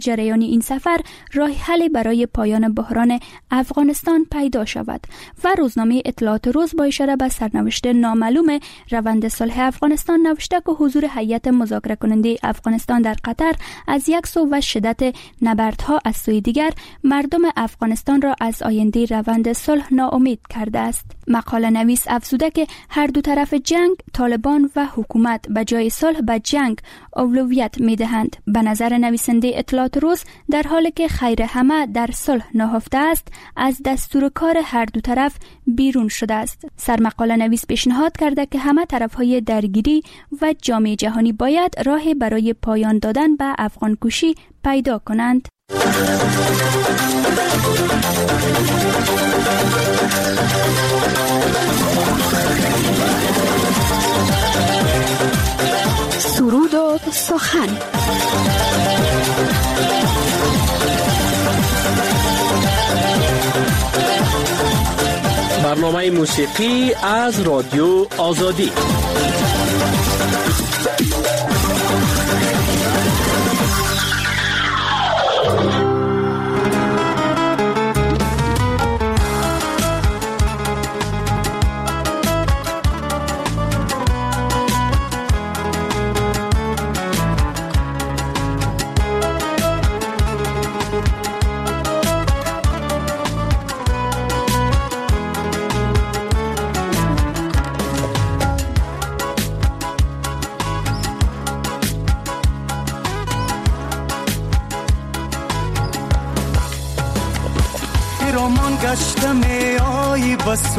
جریان این سفر راه حل برای پایان بحران افغانستان پیدا شود و روزنامه اطلاعات روز با اشاره به سرنوشت نامعلوم روند صلح افغانستان نوشته که حضور هیئت مذاکره کننده افغانستان در قطر از یک سو و شدت نبردها از سوی دیگر مردم افغانستان را از آینده روند صلح ناامید کرده است. مقاله نویس افزوده که هر دو طرف جنگ، طالبان و حکومت به جای صلح به جنگ اولویت می‌دهند. به نظر نویسنده اطلاعات روز، در حالی که خیر همه در صلح نهفته است، از دستور کار هر دو طرف بیرون شده است. سرمقاله نویس پیشنهاد کرده که همه طرف‌های درگیری و جامعه جهانی باید راهی برای پایان دادن به افغان کشی پیدا کنند. سرود و سخن. برنامه موسیقی از رادیو آزادی. رومان گشتم آی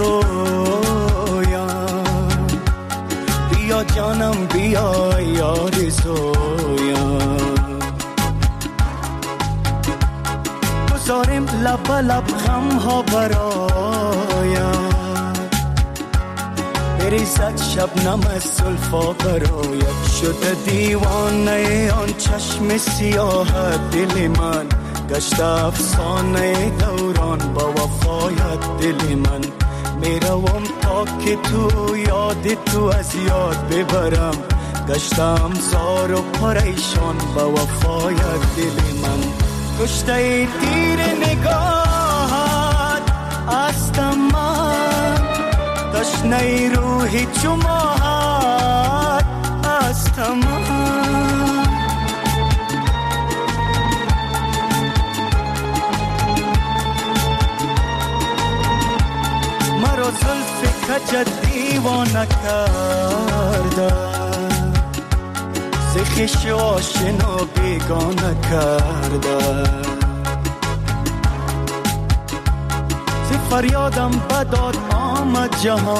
بسویم، بیا جانم بیا یاد سویم، گذاریم لب لب غم ها برایم، بریزد شبنم از زلفا براید، شده دیوانه آن چشم سیاه دل من، گشت افسانه دوران با وفایت دل من، میروم تا که تو یاد تو از یاد ببرم، گشتم زار و پریشان با وفایت دل من، کشته تیر نگاهت هستم من، تشنه روحی چو ماهت هستم من، مرا زلف کجت دیوانه کرده، ز خویش آشنا بیگانه کرده، ز فریادم بداد آمد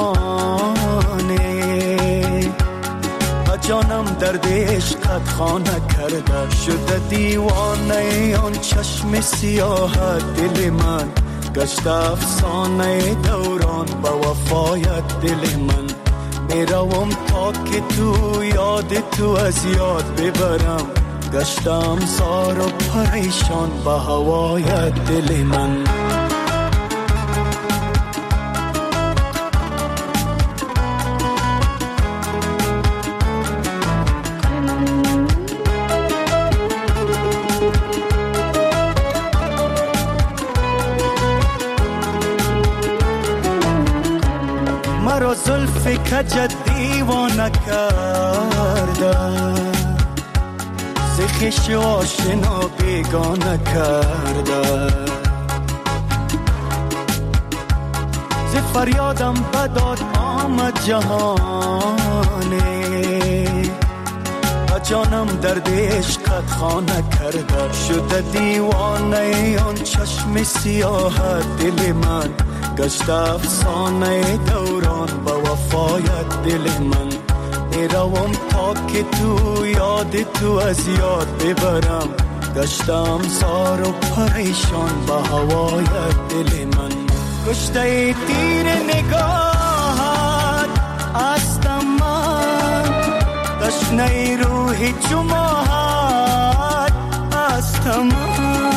جهانه، و جانم درد عشقت خانه کرده، شده دیوانه آن چشم سیاه دل من، گشت افسانه دوران با وفایت دل من، میروم تا که تو یاد تو از یاد ببرم، گشتم زار و پریشان با هوایت دل من. مرا زلف کجت دیوانه کرده، ز خویش آشنا بیگانه کرده، ز فریادم بداد آمد جهانه، و جانم درد عشقت خانه کرده، شده دیوانه آن چشم سیاه دل من، گشت افسانه دوران با وفایت دل من، میروم تا که تو یاد تو از یاد ببرم، گشتم زار و پریشان با هوایت دل من، کشته تیر نگاهت هستم من، تشنه روحی چو ماهت هستم من.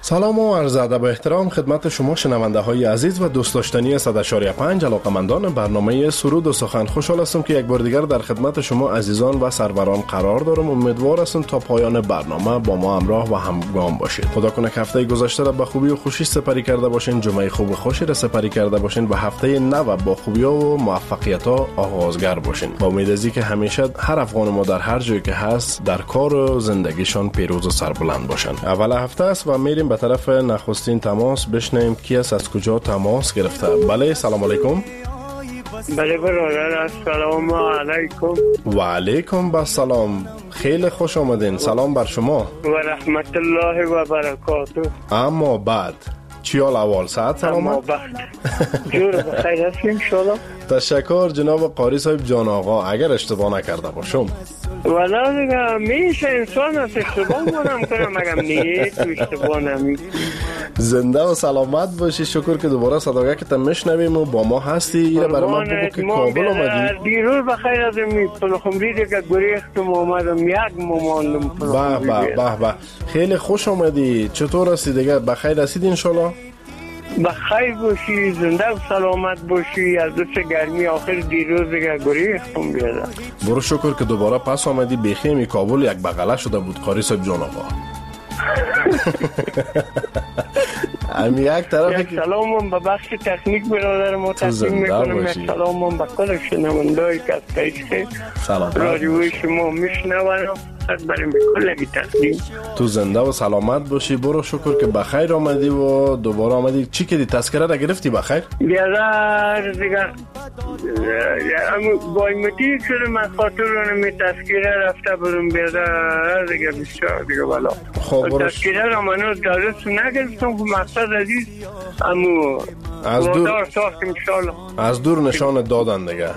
سلام و عرض ادب و احترام خدمت شما شنونده های عزیز و دوست داشتنی 100.5 علاقمندان برنامه سرود و سخن. خوشحال هستم که یک بار دیگر در خدمت شما عزیزان و سروران قرار دارم. امیدوار هستم تا پایان برنامه با ما همراه و همگام باشید. خدا کنه که هفته گذشته را به خوبی و خوشی سپری کرده باشین، جمعه خوب و خوشی را سپری کرده باشین و هفته نو با خوبی و موفقیت ها آغازگر باشین. با امید از اینکه همیشه هر افغان ما در هر جایی که هست در کار و زندگیشان پیروز و سربلند باشن. اول هفته است و میریم به طرف نخستین تماس. بشنیم کی است، از کجا تماس گرفته. بله، سلام علیکم. بله برادر، السلام علیکم. و علیکم السلام. خیلی خوش آمدین. سلام بر شما و رحمت الله و برکاته. اما بعد چی حال اول؟ ساعت سلامت؟ اما بعد جور بخیر هستیم انشاءالله. تشکر جناب قاری صاحب جان آقا. اگر اشتباه نکرده باشم والا دیگه میشه انسان است اشتباه کنم مگم نیه تو اشتباه نمی. زنده و سلامت باشی. شکر که دوباره صداگه که تا میشنویم و با ما هستی. ایره برای ما بگو که کابل آمدی. دیروز بخیر از می پلخمری دیگه گریختم آمدم یک مماندم پلخمری. به خیلی خوش آمدی. چطور هستی دیگه؟ بخیر هستید انشالله؟ بخیر باشی، زنده و سلامت باشی. از دوست گرمی آخر دیروز دیگه گریختم بیادم. برو شکر که دوباره پس آمدی. بیخیمی کابل یک بغله شده بود قاری صاحب جان آقا. امی یک طرف یک سلامم به بخش تکنیک برادر ما تقدیم میکنم. یک سلامم به کل شنونده‌ای که از طریق رادیوی شما میشنوند. بریم به کلگی تقدیم. تو زنده و سلامت باشی. برو شکر که بخیر آمدی و دوباره آمدی. چی کردی؟ تذکره را گرفتی بخیر؟ بیادر دیگه بایمتی شده من خاطر رو نمی تذکره رفته برم بیادر دیگه بسیار دیگه بلا. خب تذکره را منو دارست نگرفتم که مقصد عزیز امو از دور نشان دادن دیگه.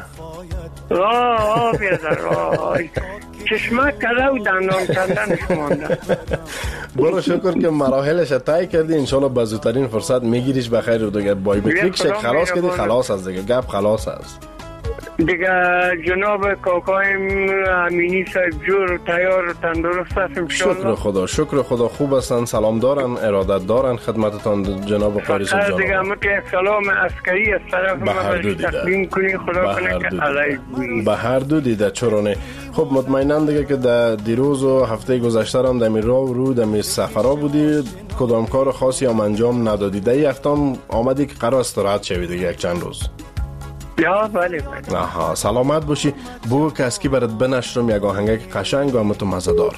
بیادر چشمک کرده و دندان کندنش مانده. برو شکر که مراحلش طی کردی. انشالله به زودترین فرصت میگیریش بخیر و دیگه بایومتریک شک خلاص کردی. خلاص از دیگه گپ خلاص است دیگه. جناب کاکایم امینی صاحب جور و تیار و تندرست هست انشالله. شکر خدا خوب هستن، سلام دارن، ارادت دارن خدمتتان جناب قاری صاحب جان. دیگه همه که سلام عسکری از طرف ما تقدیم کنی. خدا کنه که علیه به هر دو دیده چرانه. خب مطمئنم دیگه که در دیروز و هفته گذشته هم دمی رو دمی سفرها بودی، کدام کار خاصی هم انجام ندادی. در یک هفته آمدی که قرار استراحت شوی دیگه یک چند روز. بله. آها، سلامت باشی. بگو که از کی برات بنشرم یک آهنگک قشنگ و مزه‌دار.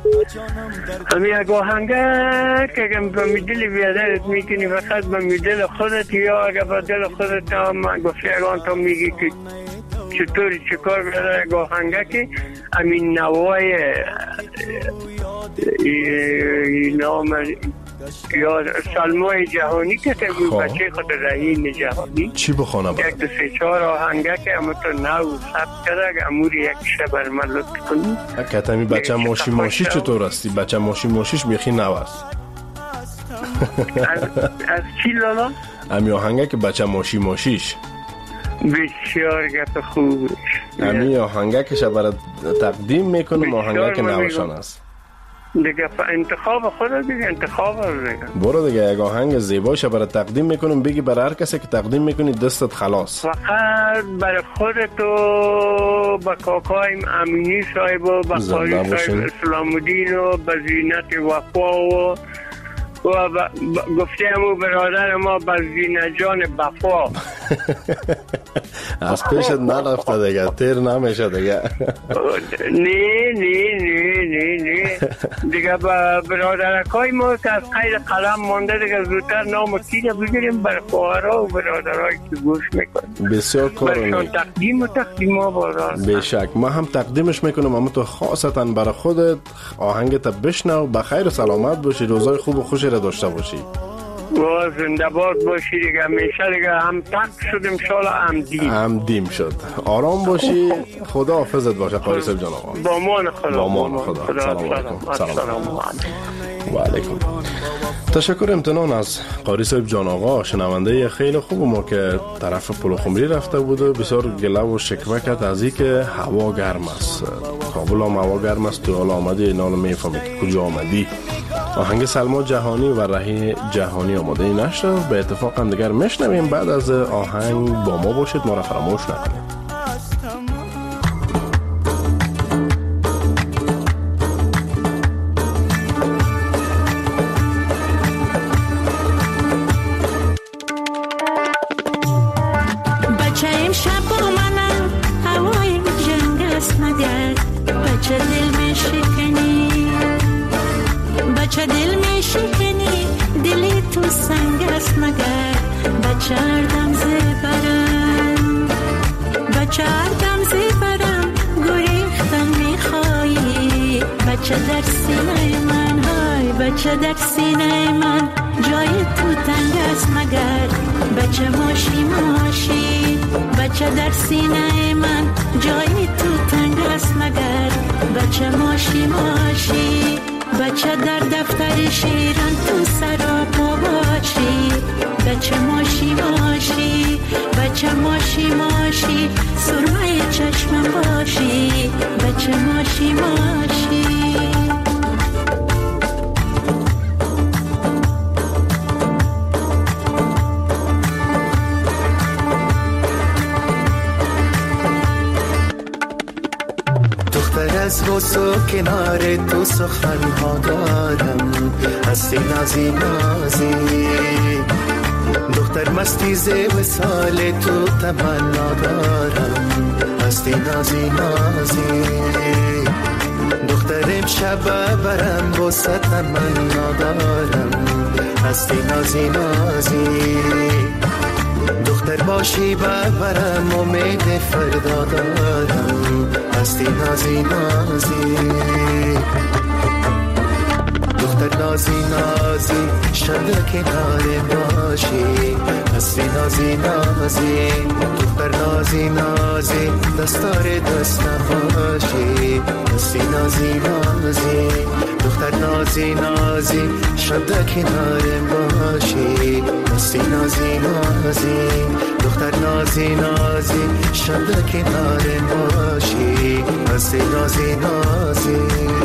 یک آهنگک که اگه به دل بیادرت میکنی فقط به دل خودت، یا اگه به دل خودت هم گفتی اگه تو میگی که چطوری چه کار بیادر. یک آهنگک امین نوای نام یا سلمای جهانی که تبید بچه خود رهین جهانی. چی بخوانم؟ یک دو سه چهار آهنگه که همه تو نو ثبت کرده اموری یک شبر من لطف کنی. کتمی بچه ماشی چطور هستی؟ بچه ماشیش بیخی نو است. از چی لالا؟ امی آهنگه که بچه ماشیش بسیار گپ خوبش. امی آهنگه که شبر تقدیم میکنم. آهنگه که نوشان است دیگه. انتخاب خود دیگه، انتخاب دیگه. برو دیگه یک آهنگ زیباش برای تقدیم میکنیم. بگی برای هر کسی که تقدیم میکنی دستت خلاص. فقط برای خودت و با کاکایم امینی صاحب و با قاری صاحب اسلام الدین و با زینت وفا و گفته همو برادر ما با زینت جان بفا. از پیشت نرفته دیگه، تیر نمیشه دیگه. نه دیگه با برادرکای ما که از خیر قلم مانده دیگه زودتر نام کیره بگیریم بر خواهرها و برادرهایی که گوش میکنیم. بسیار کارونه. برشان تقدیم ها بارد. بشک ما هم تقدیمش میکنم. اما تو خاصتا برای خودت آهنگت بشنو. بخیر و سلامت باشی. روزای خوب و خوشی را داشته باشی. و زنده باد باشی دیگه. میشه دیگه هم تک شدیم شالا هم دیم شد. آرام باشی. خدا حافظت باشه قاری صاحب جان آقا. با مان خدا. سلام علیکم. و علیکم. تشکر امتنان از قاری صاحب جان آقا، شنونده خیلی خوب ما که طرف پلخمری رفته بود و بسیار گله و شکوه کرد از این که هوا گرم است. کابل هم هوا گرم است. تو حالا آمدی اینا رو میفهمی که کجا آمدی. آهنگ سلما جهانی و رهی جهانی آماده نشد. به اتفاق هم دیگر میشنویم. بعد از آهنگ با ما باشید، ما را فراموش نکنید. بچه در سینه من جای تو تنگ است مگر بچه ماشی ماشی بچه در سینه من جای تو تنگ است مگر بچه ماشی ماشی بچه در دفتر شیران تو سراپا باشی بچه ماشی ماشی بچه ماشی ماشی سرمه چشمم باشی بچه ماشی ماشی از وسو کنار تو سخن ها دارم هستی نازی نازی دختر مستی زی وصال تو تمنا دارم هستی نازی نازی دختر امشب برم وسط تمنا دارم هستی نازی نازی دختر باشی برم امید فردا دارم هستی نازی نازی دختر نازی نازی شب کنار باشی هستی نازی نازی دختر نازی نازی دستار دست باشی هستی نازی نازی دختر نازی نازی شب کنار باشی هستی نازی نازی دختر نازی نازی شب کنار باشی هستی نازی نازی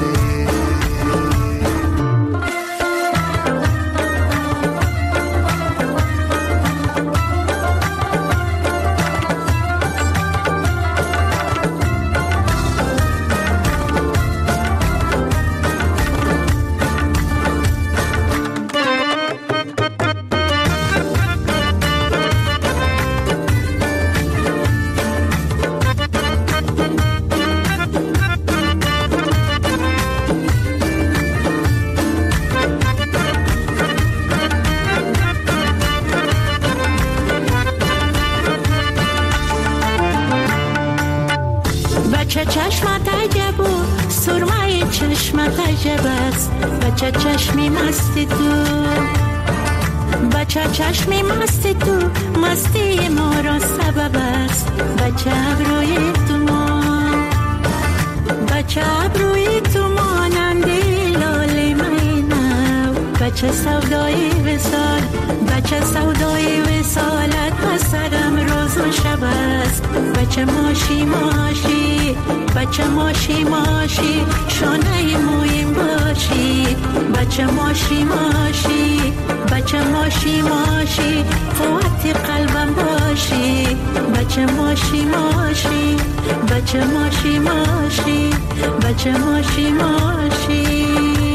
بچه چشمت عجب و سرمه چشمت عجب است بچه چشمی مستی تو بچه چشمی مستی تو مستی ما را سبب است بچه ابروی تو ما بچه ابروی تو مانندی لاله مینو بچه سودای وصال بچه سودای وصالت بسرم روز و شب است بچه ماشی ماشی بچه ماشی ماشی شانه مویم باشی بچه ماشی ماشی بچه ماشی ماشی قوت قلبم باشی بچه ماشی ماشی بچه ماشی ماشی بچه ماشی ماشی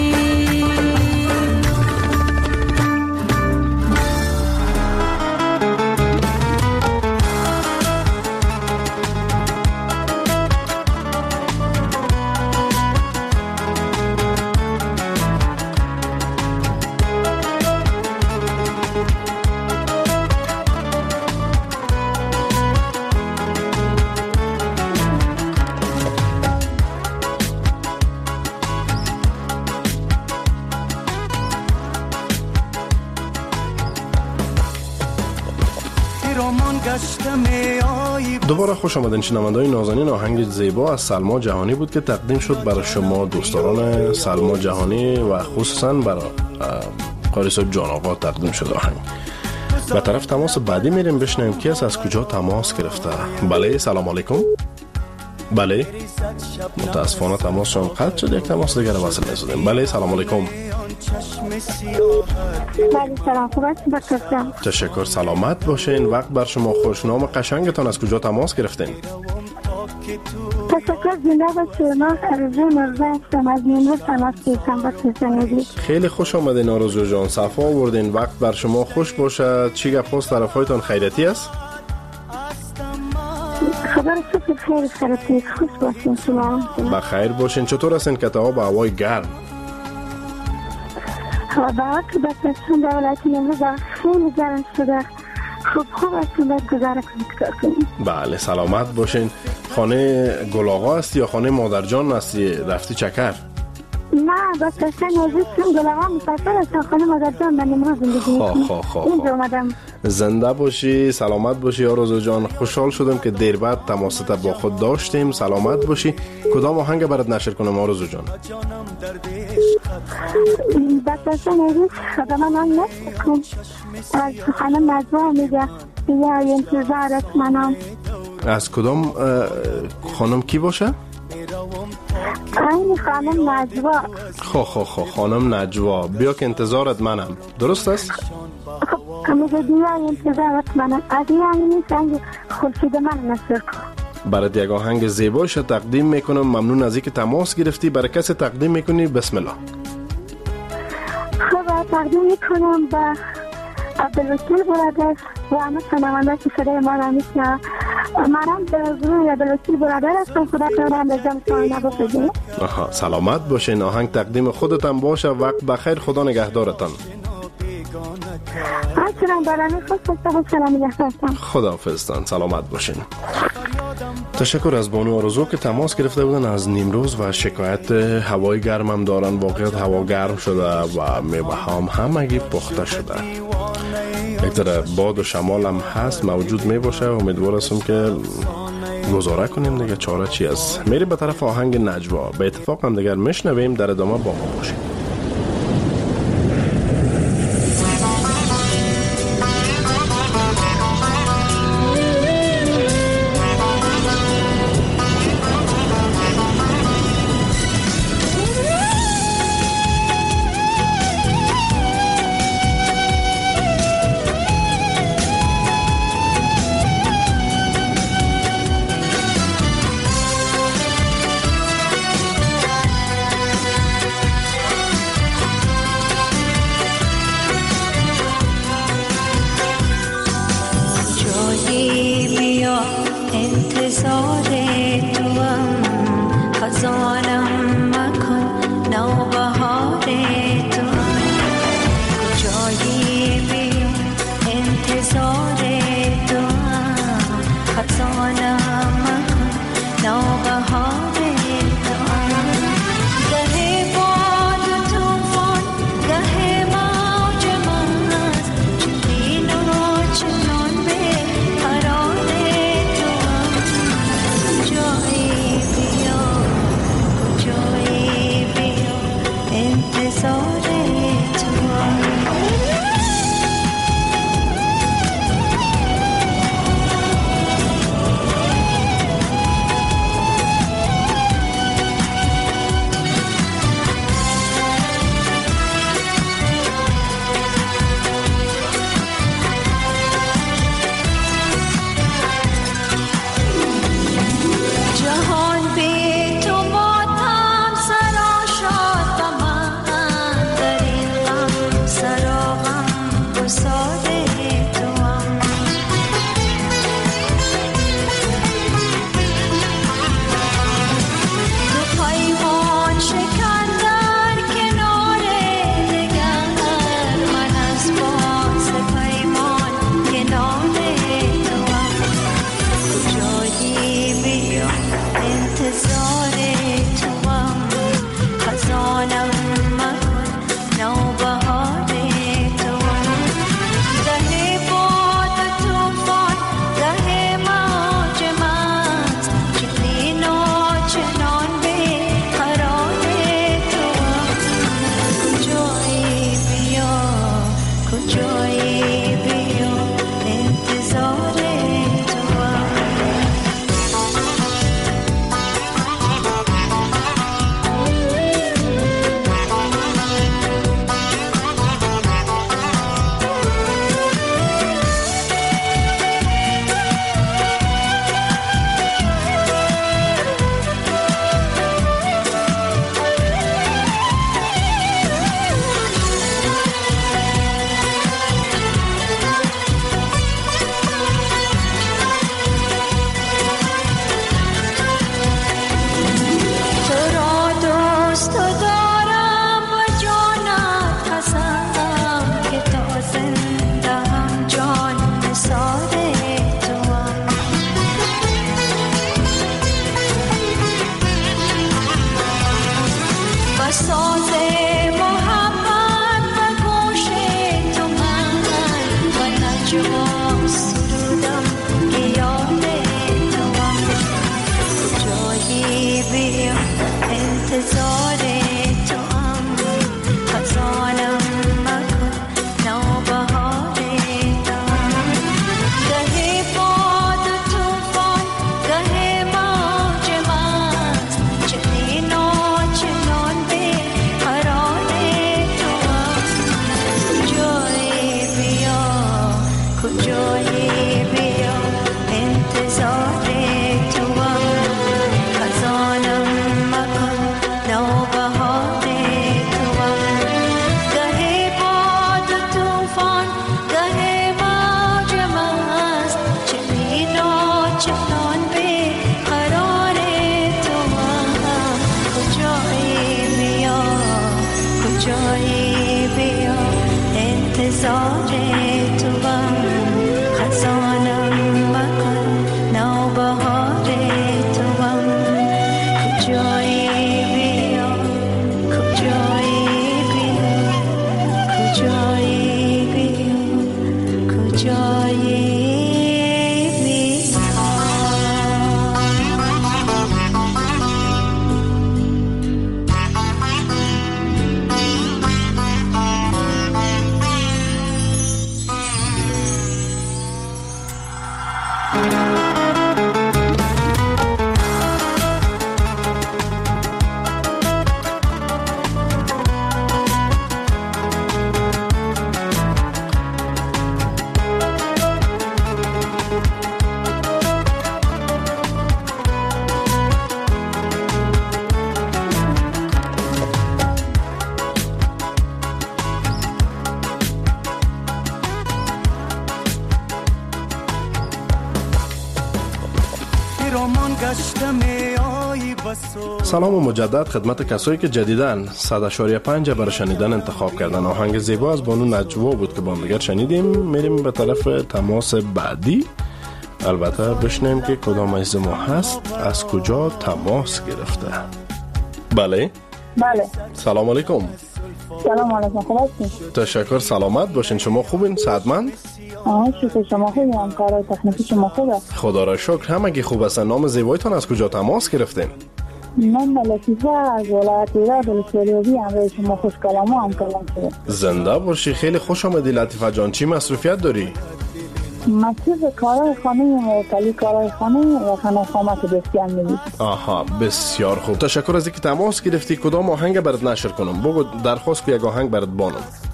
دوباره خوش آمدین شنونده‌های نازنین. آهنگ زیبا از سلما جهانی بود که تقدیم شد برای شما دوستداران سلما جهانی و خصوصا برای قاری صاحب جان آقا تقدیم شد آهنگ. به طرف تماس بعدی میریم بشنویم کی از کجا تماس گرفته. بله سلام علیکم. بله متاسفانه تماسشون قطع شد. یک تماس دیگر وصل نشدیم. بله سلام علیکم. بله سلام، خوب هستید دکتر جان؟ تشکر، سلامت باشین. وقت بر شما خوش. نام قشنگتان از کجا تماس گرفتین؟ تشکر، زنده باشید. من آرزو مرزا هستم از نیمروز تماس گرفتم با تلفنی. خیلی خوش آمدین آرزو جان، صفا آوردین. وقت بر شما خوش باشد. چی گپ است؟ طرفایتان خیریتی است؟ خبر تو خیلی خیریتی، خوش باشین شما. بخیر باشین. چطور هستین که تا به هوای گرم؟ هوا که بسیار در ولایت نیمروز خیلی گرم شده. خوب هستیم، باید گذاره کنید. بله سلامت باشین. خانه گل آقا هستی یا خانه مادر جان هستی؟ رفتی چکر؟ نه بس اصلا نزدیکم گل آقا مسافر هستم، خانه مادر جان من امروز زندگی میکنم. اینجا اومدم. زنده باشی، سلامت باشی آرزو جان. خوشحال شدم که دیر بعد تماست با خود داشتیم. سلامت باشی. کدام آهنگ برات نشر کنم آرزو جان؟ بس اصلا نزدیک خدا من هم نشر کن. از خانم نجوا میگه بیا انتظارت منم. از کدام خانم کی باشه؟ این خانم نجوا. خانم نجوا. بیا که انتظارت منم. درست است؟ میگه بیا انتظارت منم. از این آهنگ خورشید من نشر کن. برات یک آهنگ زیبایش تقدیم میکنم. ممنون از اینکه تماس گرفتی. برای کسی تقدیم میکنی؟ بسم الله. خب تقدیم میکنم به عبدالوکیل برادر و همه شنونده که صدای ما را میشنوند. منم به حضور عبدالوکیل برادر هستم. خدا کنم به جان شما نباشید. سلامت باشین. آهنگ تقدیم خودتان باشه. وقت بخیر. خدا نگهدارتان. همچنان برای خود سلام نگهدارتان. خداحافظتان. سلامت باشین. تشکر از بانو آرزو که تماس گرفته بودن از نیمروز و شکایت هوای گرم هم دارن. واقعیت هوا گرم شده و میوه هم همگی پخته شده. یک ذره باد و شمال هم هست، موجود می باشه. امیدوار هستم که گزاره کنیم دیگه. چاره چی است؟ میریم به طرف آهنگ نجوا. به اتفاق هم دیگر میشنویم. در ادامه با ما باشیم. سلام و مجدد خدمت کسایی که جدیداً 100.5 برای شنیدن انتخاب کردن. آهنگ زیبا از بانو نجوا بود که با هم دیگر شنیدیم. میریم به طرف تماس بعدی. البته بشنیم که کدام از ما هست، از کجا تماس گرفته. بله سلام علیکم. سلام علیکم. خوب هستین؟ تشکر، سلامت باشین. شما خوبین؟ صحتمند؟ شکر. شما خوبین؟ همکارای تکنیکی شما خوبه؟ خدا را شکر همگی خوب هستن. نام زیبایتان از کجا تماس گرفتین؟ من لطیفه از ولایت ایران بلوچستان همراه شما خوش کلام هم کلام شده. زنده باشی. خیلی خوش آمدی لطیفه جان. چی مصروفیت داری؟ مصروف کارهای خانه و کلی کارهای خانه و خانه خامت بسیار میدید. آها، بسیار خوب. تشکر از اینکه تماس گرفتی. کدام آهنگ برات نشر کنم؟ بگو درخواست که یک آهنگ برات بانم.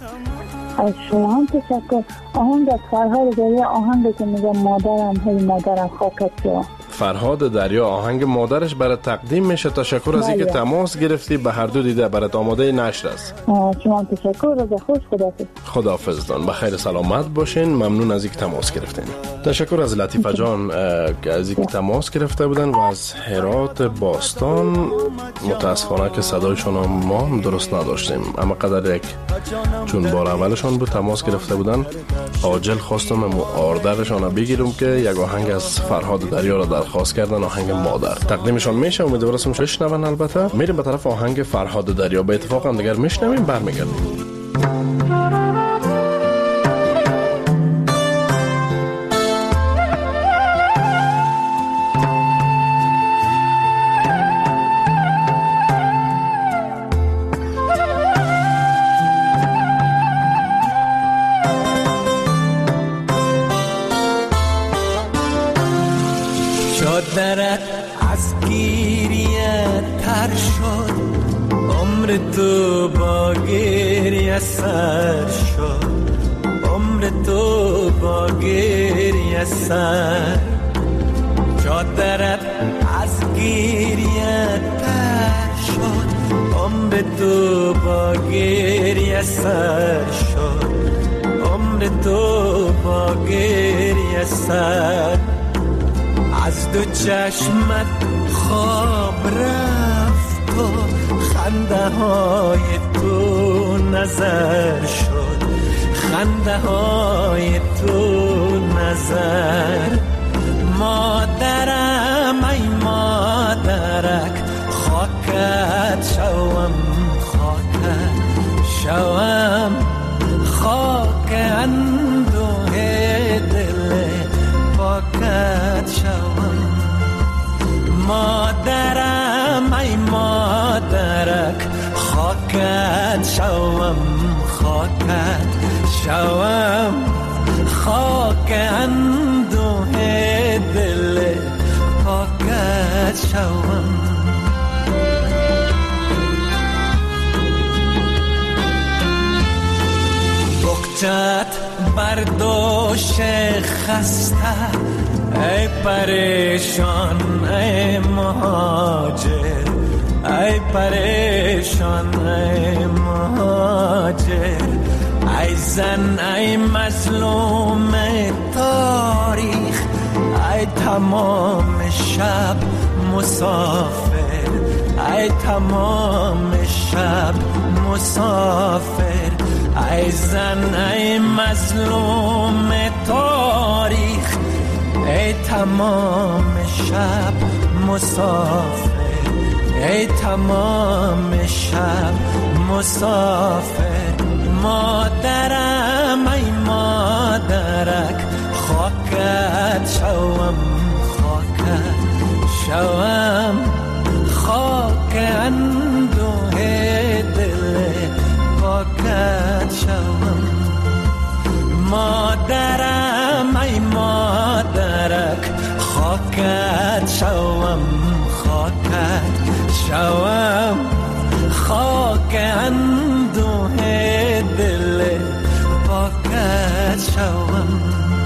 از شما هم تشکر. آهنگ از فرهاد دریا، آهنگ که میگه مادرم خاکت شو. فرهاد دریا آهنگ مادرش برات تقدیم میشه. تشکر از اینکه تماس گرفتی. به هر دو دیده برات آماده نشر است. شما هم تشکر. روز خوش. خداحافظ دان. بخیر سلامت باشین. ممنون از اینکه تماس گرفتین. تشکر از لطیفه جان که از اینکه تماس گرفته بودن و از هرات باستان. متاسفانه که صدایشون ما هم درست نداشتیم، اما قدر یک چون بار اولشان بود تماس گرفته بودن، عاجل خواستم آردرشان بگیرم که یک آهنگ از فرهاد دریا را درخواست کردن. آهنگ مادر تقدیمشان میشه. امیدوارم بشنون. البته میریم به طرف آهنگ فرهاد دریا. به اتفاق هم دیگر میشنویم، برمیگردیم. درت از گیریه تر شد، عمر تو با گریه سر شد، عمر تو با گریه سر. چادرت از گیریه تر شد، عمر تو با گریه سر شد، عمر تو با گریه سر. از دو چشمت خواب رفت و خنده های تو نظر شد، خنده های تو نظر. مادرم ای مادرک خاکت شوم، خاکت شوم، خاک اندوه اندوه دل پاکت شوم. بکچت برداشت خسته ای پریشان ای مهاجر، ای پریشان ای مهاجر، ای زن ای مظلوم تاریخ، ای تمام شب مسافر، ای تمام شب مسافر، ای زن ای مظلوم تاریخ، ای تمام شب مسافر، ای تمام شب مسافر. مادرم ای مادرک خاکت شوم، خاکت شوم، خاک اندوه دل پاکت شوم. مادرم ای مادرک خاکت شوم، خاکت شوم، خاک اندوه دل پاکت شوم.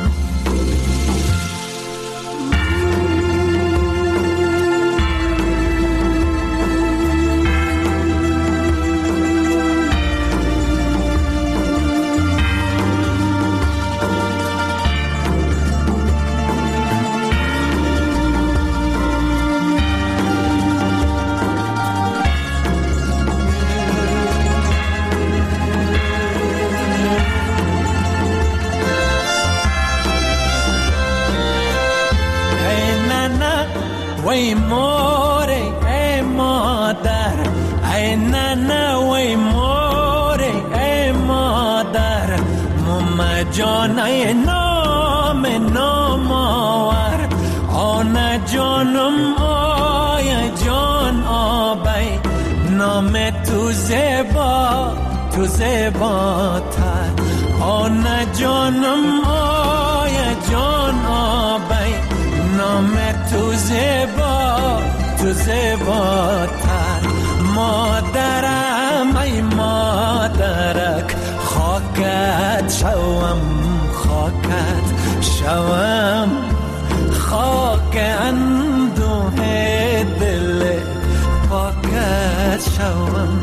وی موره ای مادر، ای ننه وی موره ای مادر، ماما جان ای نام نامآور، آن جانم آی جان آبی، نام تو زیبا تو زیباتر، آن جانم آی جان آبی، نام تو زیبا تو زیباتر. مادرم ای مادرک خاکت شوم، خاکت شوم، خاک اندوه دل پاکت شوم.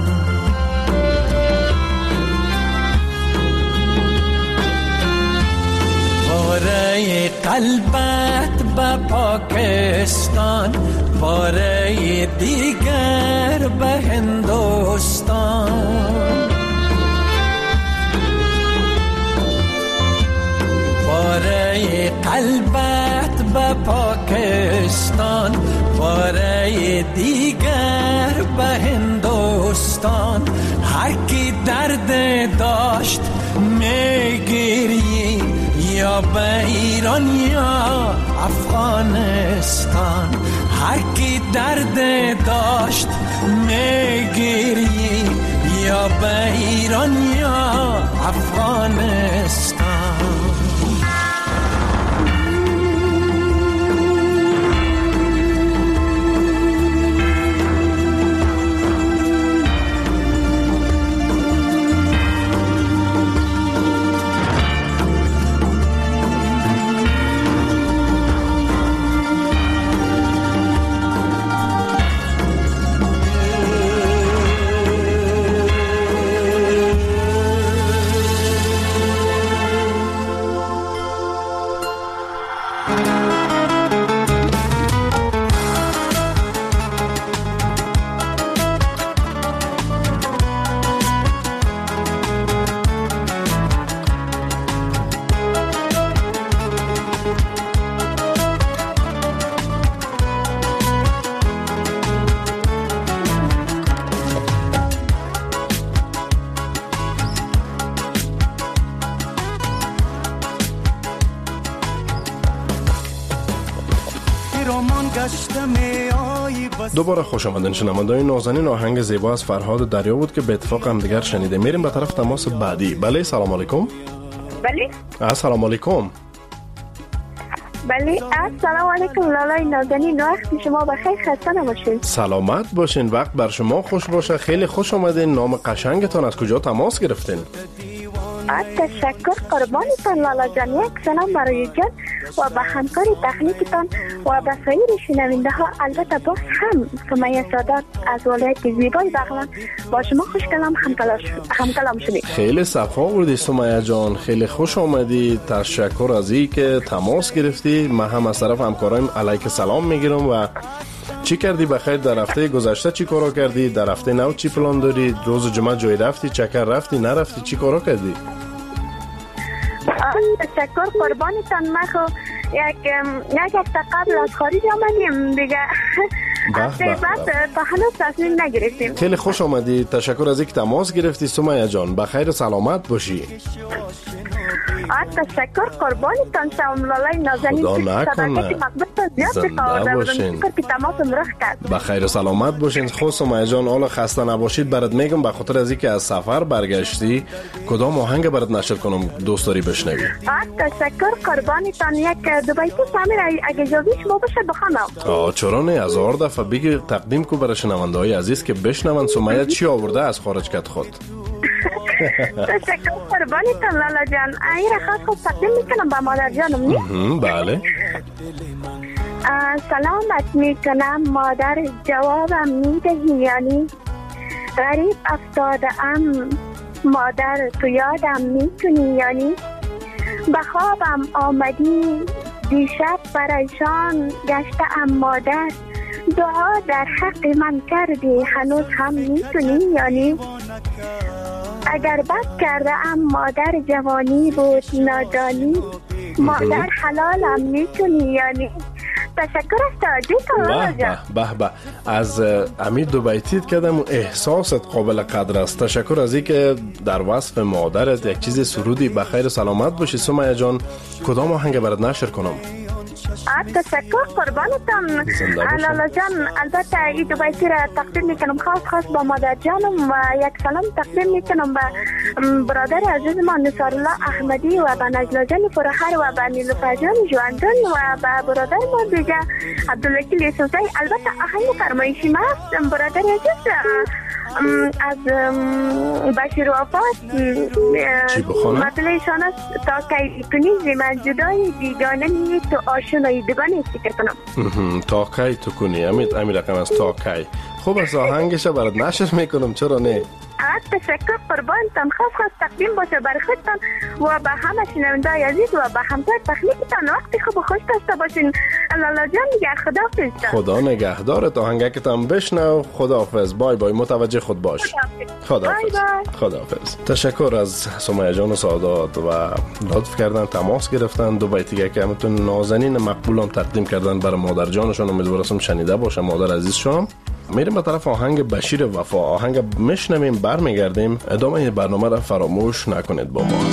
باره قلبت به پاکستان، باره دیگر به هندوستان، باره قلبت به پاکستان، باره دیگر به هندوستان. هر کی درد داشت میگیری، یا به ایران یا افغانستان، هر کی درد داشت میگیری، یا به ایران یا افغانستان. دوباره خوش آمدین شنوندگان نازنین. آهنگ زیبا از فرهاد دریا بود که به اتفاق هم دیگر شنیده. میریم به طرف تماس بعدی. بله سلام علیکم. بله السلام علیکم. بله. السلام علیکم لالای نازنین، وقت شما بخیر، خسته نباشید. سلامت باشین، وقت بر شما خوش باشه. خیلی خوش آمدین. نام قشنگتان از کجا تماس گرفتین؟ تشکر، قربانتان لالا جان. یک سلام برای جان و به همکار تکنیکتان و به سایر شنونده ها. البته باز هم سمیه سادات از ولایت زیبای بغلان با شما خوش کلام همکلام شدید. خیلی صفا بودی سمیه جان، خیلی خوش آمدی. تشکر از این که تماس گرفتی. من هم از طرف همکارایم علیک سلام میگیرم. و چی کردی بخیر در هفته گذشته؟ چی کارا کردی؟ در هفته نو چی پلان داری؟ روز جمعه جای رفتی؟ چکر رفتی؟ نرفتی؟ چی کارا کردی؟ تشکر قربانتان. من خو یک هفته قبل از خارج آمدیم دیگه. هفته بعد تا هنوز تصمیم نگرفتیم. خیلی خوش آمدی. تشکر از اینکه تماس گرفتی سمیه جان. بخیر و سلامت باشی. تشکر قربانتان. شما لالای نازنین، خدا نکنه. زنده باشین. بخیر و سلامت باشین. خود سمیه جان حالا خسته نباشید برات میگم، به خاطر از اینکه از سفر برگشتی کدام آهنگ برات نشر کنم دوست داری بشنوی؟ تشکر قربانتان. یک دو بیتی سمیر اگه اجازه شما باشه بخونم. چرا نه؟ 1000 دفعه بگی تقدیم کو برای شنونده های عزیز که بشنون سمیه چی آورده از خارج کت خود. تشکر قربانتان لالا جان. این را خواست تقدیم میکنم به مادر جانم نی؟ بله. سلامت میکنم مادر، جوابم میدهی یعنی؟ غریب افتاده ام مادر، تو یادم میتونی یعنی؟ به خوابم آمدی دیشب پریشان گشته ام مادر، دعا در حق من کردی هنوز هم میتونی یعنی؟ اگر بد کرده ام مادر، جوانی بود نادانی، مادر حلالم میتونی یعنی؟ تشکر از توجهتان. به از امید دو بیتیت کردم. احساست قابل قدر است. تشکر از اینکه در وصف مادرت یک چیز سرودی. بخیر و سلامت باشی سمیه جان. کدام آهنگ برات نشر کنم؟ تشکر قربانتان لالا جان. البته این دو بیتی را تقدیم میکنم خاص با مادر جانم و یک سلام تقدیم میکنم به برادر عزیز ما نصار الله احمدی و به نجلا جان فرحر و به نیلوفر جان جواندون و به برادر ما دیگه عبدالوکیل یوسفی. البته آهنگ فرمایشی ما است برادر عزیز از بشیر وفات مطلعشان است. تا کی کنی زمان جدای بیگانه نیست تو آشنایی دیگانی فکر کنم. تا کی تو کنی امید رقم است. تا کی خوب است. آهنگش برات نشر میکنم چرا نه؟ تشکر قربانتان. خاص تقدیم باشه برای خودتان و به همه شنونده‌های عزیز و به همکار تکنیکتان. وقتی خوب و خوش داشته باشین. لالا جان دیگه خداحافظ. خدا نگهدارت. آهنگکتان بشنو. خداحافظ. بای بای. متوجه خود باش. خداحافظ. خداحافظ. تشکر از سمیه جان و سعادت و لطف کردن تماس گرفتن. دو بیتی که همتون نازنین مقبولم تقدیم کردن برای مادر جانشون. امیدوارم شنیده باشه مادر عزیزشون. میریم به طرف آهنگ بشیر وفا. آهنگ میشنویم برمیگردیم. ادامه برنامه را فراموش نکنید با ما.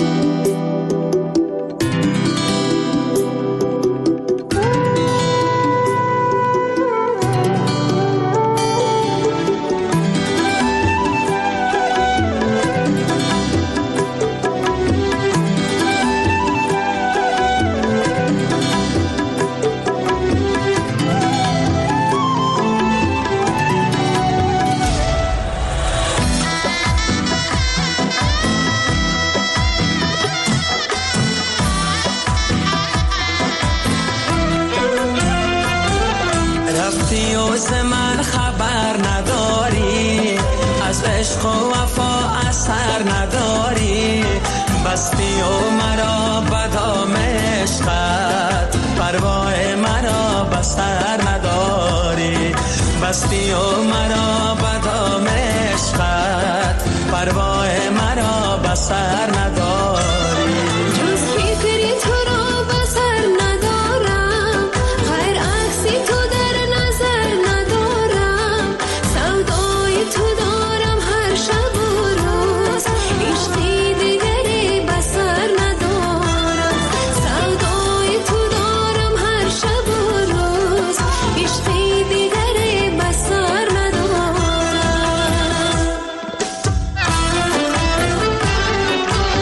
بستی و مرا بدام عشقت، پروای مرا بسر نداری. جز فکری تو را بسر ندارم، غیر عکسی تو در نظر ندارم. سودای تو دارم هر شب و روز، عشقی دیگری بسر ندارم. سودای تو دارم هر شب و روز، عشقی دیگری بسر ندارم.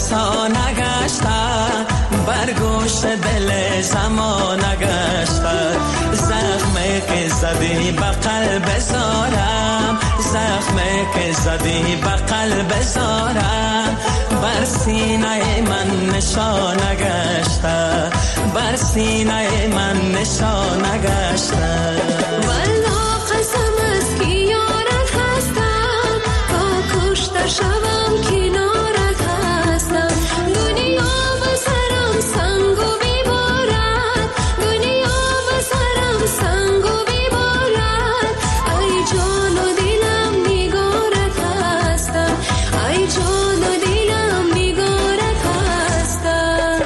بسا نگشته، بر گوشت دل زمان نگشته. زخمی که زدی به قلب زارم، زخمی که زدی به قلب زارم، بر سینه من نشان نگشته، بر سینه من نشان نگشته. والله قسم است که یارت هستم، تا کشته شوم کنارت هستم. دنیا به سرم سنگ و بیبارد، دنیا به سرم سنگ و بیبارد. ای جان و دلم نگارت هستم، ای جان و دلم نگارت هستم.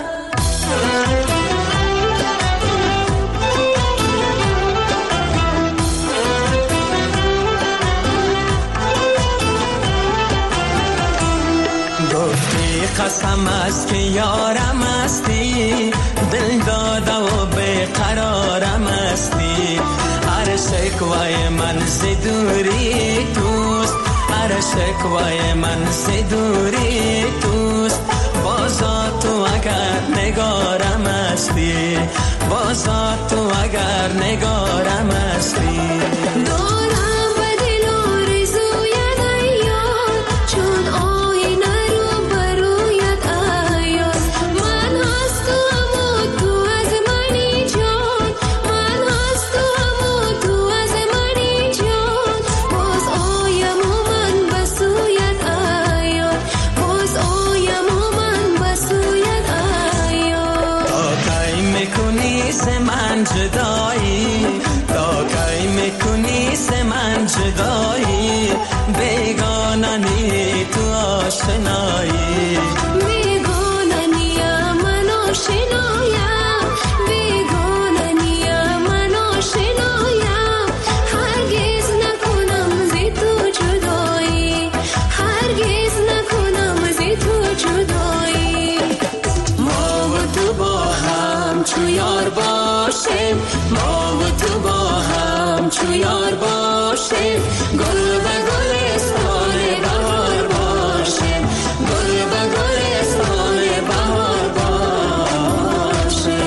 قسم است که یارم هستی، دل داده و بیقرارم هستی. هر شکوای من ز دوری توست، هر شکوای من ز دوری توست. بازا تو اگر نگارم هستی، بازا تو اگر نگارم هستی. دارم به دل آرزویت ایار، چون آینه رو برویت ایار. من هست تو اما تو از منی جان، من هست تو اما تو از منی جان. باز آیم و من به سویت ایار، باز آیم و من به سویت ایار. تا کی میکنی ز من جدایی، تا کی میکنی ز من جدایی. بیگانه نی تو آشنایی، بیگانه نیم من آشنایم، بیگانه نیم من آشنایم. هرگز نکنم ز تو جدایی، هرگز نکنم ز تو جدایی. ما و تو با هم چو یار باشیم، ما و تو با هم چو یار باشیم. گل به گلستان بهار باشیم، گل به گلستان بهار باشیم.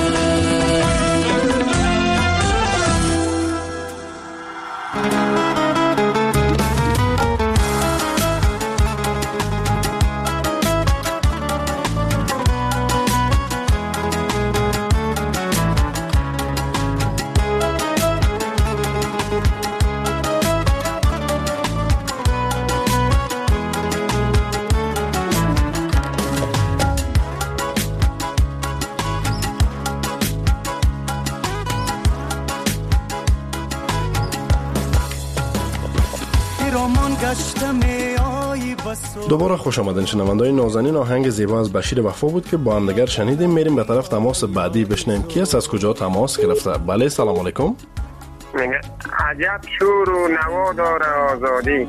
دوباره خوش آمدین شنونده‌های نازنین. آهنگ زیبا از بشیر وفا بود که با هم دیگر شنیدیم. میریم به طرف تماس بعدی بشنیم کی است، از کجا تماس گرفته. بله سلام علیکم. عجب شور و نوا داره آزادی،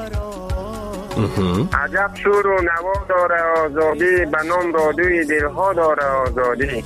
عجب شور و نوا داره آزادی. به نام رادوی دلها داره آزادی.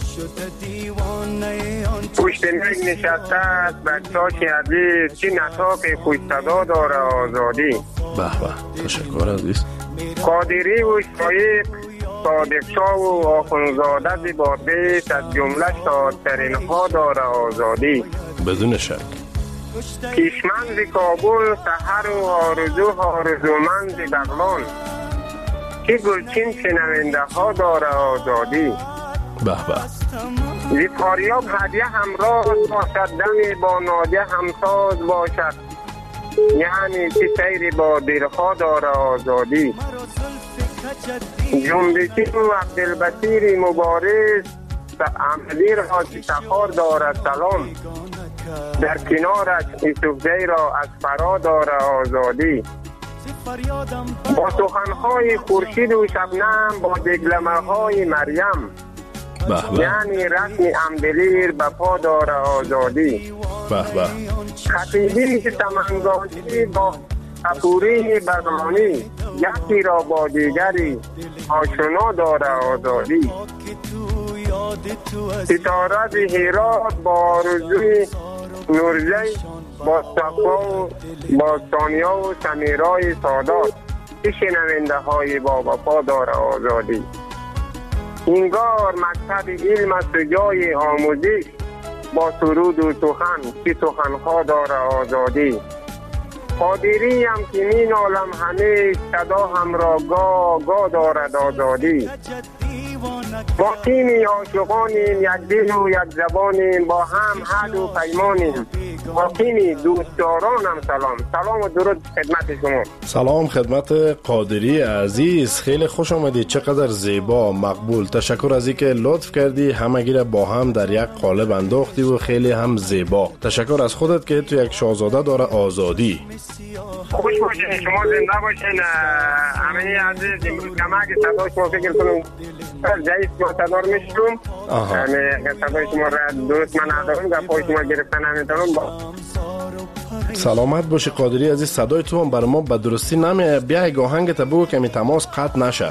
پشت میز نشسته است بکتاش عزیز، چی نطاق خوش صدا داره آزادی. به به تشکر عزیز. قادری و شایق، صادق شاه و آخونزاده زیبابیس، از جمله شادترین ها داره آزادی. بدون شک. کشمند کابل، سحر و آرزومند بغلان، که گلچین شنونده ها داره آزادی. به به. زی فاریاب هدیه همراه باشد، دمی با نادیه همساز باشد، یعنی که سیری با دلها داره آزادی. جنبشی و عبدالبصیر مبارز، عملی را تخار دارد سلام، در کنارش یوسفزی را از فرا داره آزادی. با سخنهای خورشید و شبنم، با دگلمه های مریم، یعنی رسم امدلیر به پا داره آزادی. به به. خطیبی سمنگانی با اپوری بغلانی، یکی را با دیگری آشنا داره آزادی. ستاره هرات با آرزوی نورزی، با صفا و با ثانیا و سمیرای سادات، که شنونده های با وفا داره آزادی. اینگار مکتب علم است و جای آموزش، با سرود و سخن که سخنها داره آزادی. قادری هم که این عالم همه صدا هم را گاه دارد آزادی. با تیمی عاشقانیم، یک دل و یک زبانیم، با هم حد و پیمانیم. با تیمی دوستدارانم سلام و درود خدمت شما. سلام خدمت قادری عزیز، خیلی خوش آمدید. چقدر زیبا، مقبول. تشکر از اینکه لطف کردی همگی را با هم در یک قالب انداختی و خیلی هم زیبا. تشکر از خودت که تو یک شاهزاده داره آزادی. خوش باشین، شما زنده باشین. همه عزیز امروز کمک صدای شما فکر کنم جایست ما صدا رو میشتم. صدای شما را درست من ندارم، در پای شما گرفتن نمیتونم. سلامت باشی قادری عزیز، صدای تو هم بر ما به درستی نمیه. بیا یک آهنگ تا بگو که می تماس قطع نشه.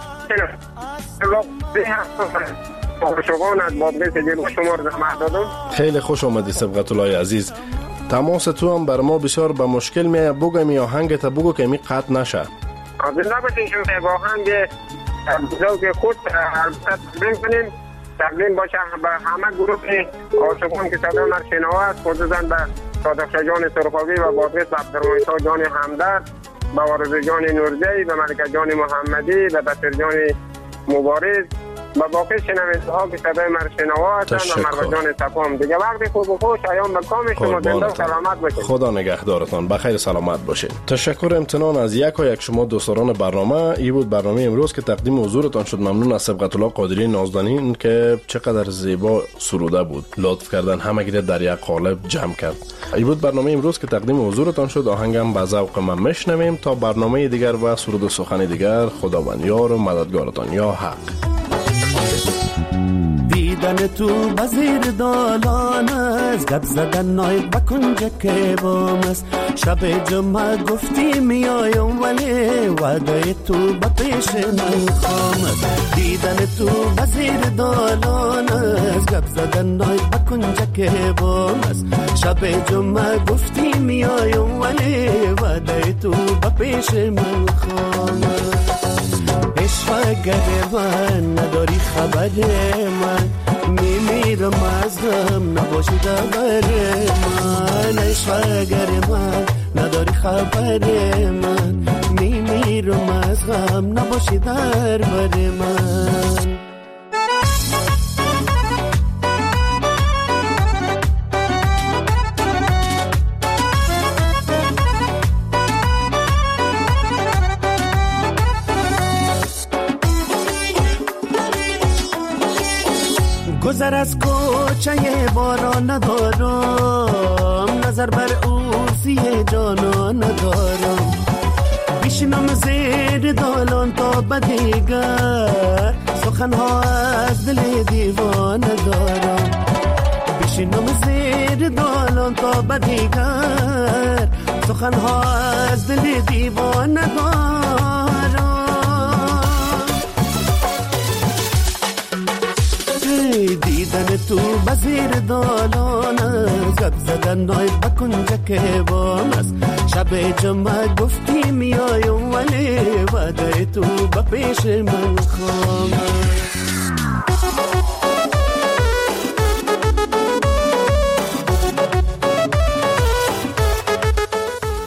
خیلی خوش آمدی سبقت الله عزیز. تماس تو هم بر ما بسیار به مشکل میه. بگو می آهنگ تا بگو که می قطع نشه. زنده باشین شما. آهنگ ذوق خود تقدیم کنیم، تقدیم باشه به همه گروه عاشقان که صدا ما شنواد، خصوصا به صادق جان سرخاوی و بادرس عبدالرحمن جان همدرد، به وارث جان نورزی، به ملکه جان محمدی، به بصیر جان مبارز، با باقی شنونده ها که صدای من شنوادن و مرد جان صفام. دیگه وقتی خوب و خوش ایام به کام شما. زنده و سلامت باشید. خدا نگهدارتان، بخیر سلامت باشید. تشکر امتنان از یک شما دوستان برنامه. این بود برنامه امروز که تقدیم حضورتان شد. ممنون از سبقت الله قادری نازدانین که چقدر زیبا سروده بود، لطف کردن همگی در یک قالب جمع کرد. این بود برنامه امروز که تقدیم حضورتان شد. آهنگم به ذوق من میشنویم. تا برنامه دیگر و سرود و سخن دیگر، خداوند یار و مددگارتان. یا حق. دیدن تو بزیر دالان است، گپ زدن نایب بکن جکه بام است. شب جمعه گفتی میایم ولی وعده تو با پیش من خام است. دیدن تو بزیر دالان است، گپ زدن نایب بکن جکه بام است. شب جمعه گفتی میایم ولی وعده تو با پیش من خام است. عشق من نداری خبر من، میمیرم از غم نباشی در من. عشق من نداری خبر من، میمیرم از غم نباشی در من. گذر از کوچه باران ندارم، نظر بر اوزی جانان ندارم. بیشنم زیر دالان تا بدیگر، سخنها از دل دیوان ندارم. بیشنم زیر دالان تا بدیگر، سخنها از دل دیوان ندارم. دیدن تو بزیر دالان است، گپ زدن نایب بکن جکه بام است. شب جمعه گفتی میایم ولی وعده تو با پیش من خام است.